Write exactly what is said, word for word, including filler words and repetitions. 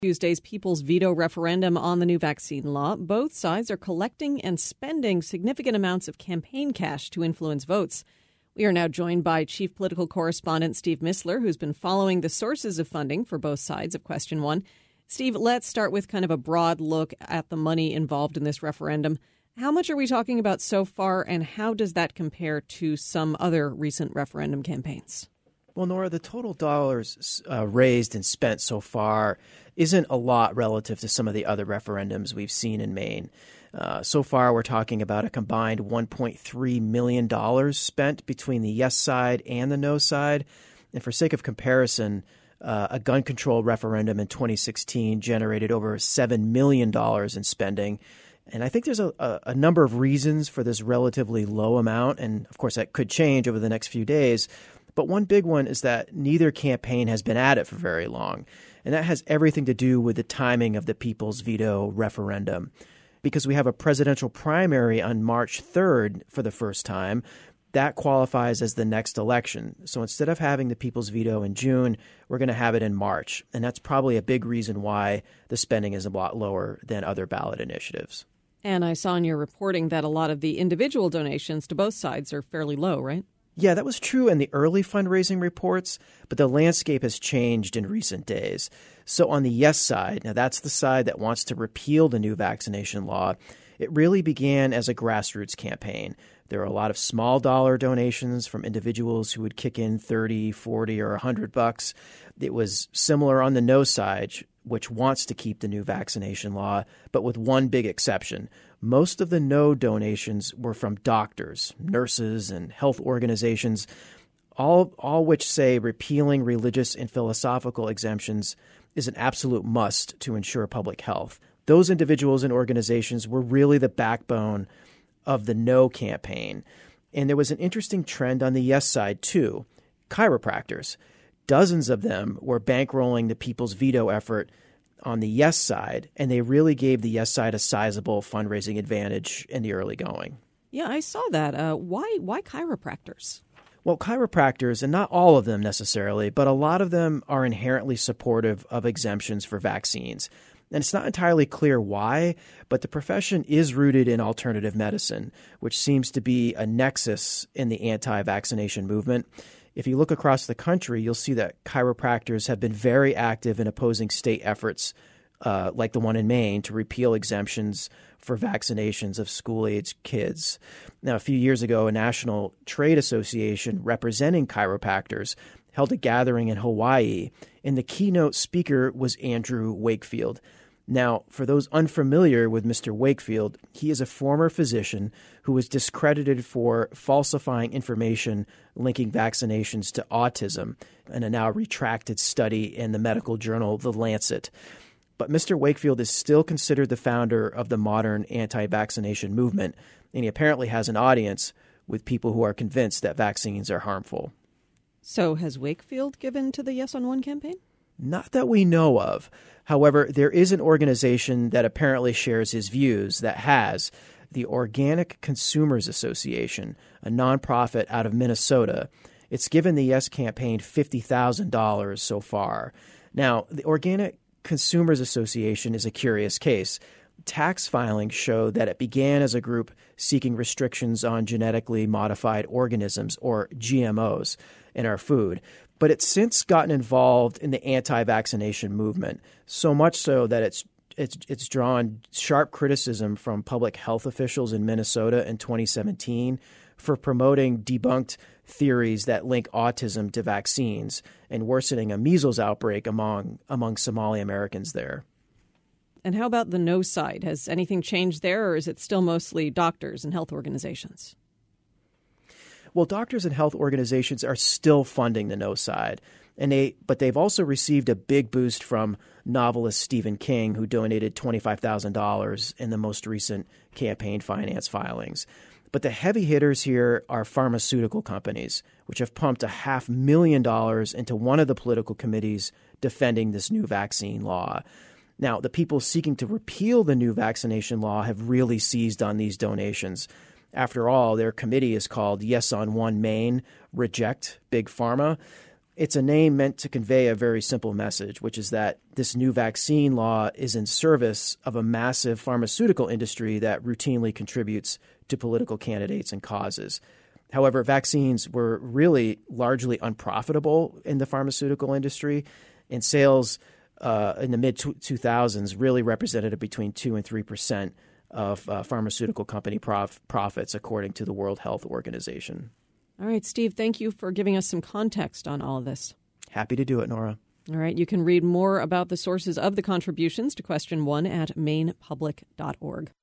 Tuesday's people's veto referendum on the new vaccine law. Both sides are collecting and spending significant amounts of campaign cash to influence votes. We are now joined by Chief Political Correspondent Steve Mistler, who's been following the sources of funding for both sides of question one. Steve, let's start with kind of a broad look at the money involved in this referendum. How much are we talking about so far, and how does that compare to some other recent referendum campaigns? Well, Nora, the total dollars uh, raised and spent so far isn't a lot relative to some of the other referendums we've seen in Maine. Uh, so far, we're talking about a combined one point three million dollars spent between the yes side and the no side. And for sake of comparison, uh, a gun control referendum in twenty sixteen generated over seven million dollars in spending. And I think there's a, a, a number of reasons for this relatively low amount. And of course, that could change over the next few days. But one big one is that neither campaign has been at it for very long. And that has everything to do with the timing of the people's veto referendum. Because we have a presidential primary on March third for the first time, that qualifies as the next election. So instead of having the people's veto in June, we're going to have it in March. And that's probably a big reason why the spending is a lot lower than other ballot initiatives. And I saw in your reporting that a lot of the individual donations to both sides are fairly low, right? Yeah, that was true in the early fundraising reports, but the landscape has changed in recent days. So on the yes side, now that's the side that wants to repeal the new vaccination law, it really began as a grassroots campaign. There are a lot of small dollar donations from individuals who would kick in thirty, forty, or one hundred bucks. It was similar on the no side, which wants to keep the new vaccination law, but with one big exception. Most of the no donations were from doctors, nurses, and health organizations, all, all which say repealing religious and philosophical exemptions is an absolute must to ensure public health. Those individuals and organizations were really the backbone of the no campaign. And there was an interesting trend on the yes side, too. Chiropractors. Dozens of them were bankrolling the people's veto effort on the yes side, and they really gave the yes side a sizable fundraising advantage in the early going. Yeah, I saw that. Uh, why why chiropractors? Well, chiropractors, and not all of them necessarily, but a lot of them are inherently supportive of exemptions for vaccines. And it's not entirely clear why, but the profession is rooted in alternative medicine, which seems to be a nexus in the anti-vaccination movement. If you look across the country, you'll see that chiropractors have been very active in opposing state efforts uh, like the one in Maine to repeal exemptions for vaccinations of school-age kids. Now, a few years ago, a national trade association representing chiropractors held a gathering in Hawaii, and the keynote speaker was Andrew Wakefield. Now, for those unfamiliar with Mister Wakefield, he is a former physician who was discredited for falsifying information linking vaccinations to autism in a now retracted study in the medical journal The Lancet. But Mister Wakefield is still considered the founder of the modern anti-vaccination movement, and he apparently has an audience with people who are convinced that vaccines are harmful. So has Wakefield given to the Yes on One campaign? Not that we know of. However, there is an organization that apparently shares his views that has, the Organic Consumers Association, a nonprofit out of Minnesota. It's given the Yes campaign fifty thousand dollars so far. Now, the Organic Consumers Association is a curious case. Tax filings show that it began as a group seeking restrictions on genetically modified organisms, or G M Os, in our food. But it's since gotten involved in the anti-vaccination movement, so much so that it's it's it's drawn sharp criticism from public health officials in Minnesota in twenty seventeen for promoting debunked theories that link autism to vaccines and worsening a measles outbreak among among Somali Americans there. And how about the no side? Has anything changed there, or is it still mostly doctors and health organizations? Well, doctors and health organizations are still funding the no side, and they but they've also received a big boost from novelist Stephen King, who donated twenty-five thousand dollars in the most recent campaign finance filings. But the heavy hitters here are pharmaceutical companies, which have pumped a half million dollars into one of the political committees defending this new vaccine law. Now, the people seeking to repeal the new vaccination law have really seized on these donations. After all, their committee is called Yes on One Maine, Reject Big Pharma. It's a name meant to convey a very simple message, which is that this new vaccine law is in service of a massive pharmaceutical industry that routinely contributes to political candidates and causes. However, vaccines were really largely unprofitable in the pharmaceutical industry, and sales uh, in the mid two thousands really represented between two and three percent of uh, pharmaceutical company prof- profits, according to the World Health Organization. All right, Steve, thank you for giving us some context on all of this. Happy to do it, Nora. All right, you can read more about the sources of the contributions to Question One at maine public dot org.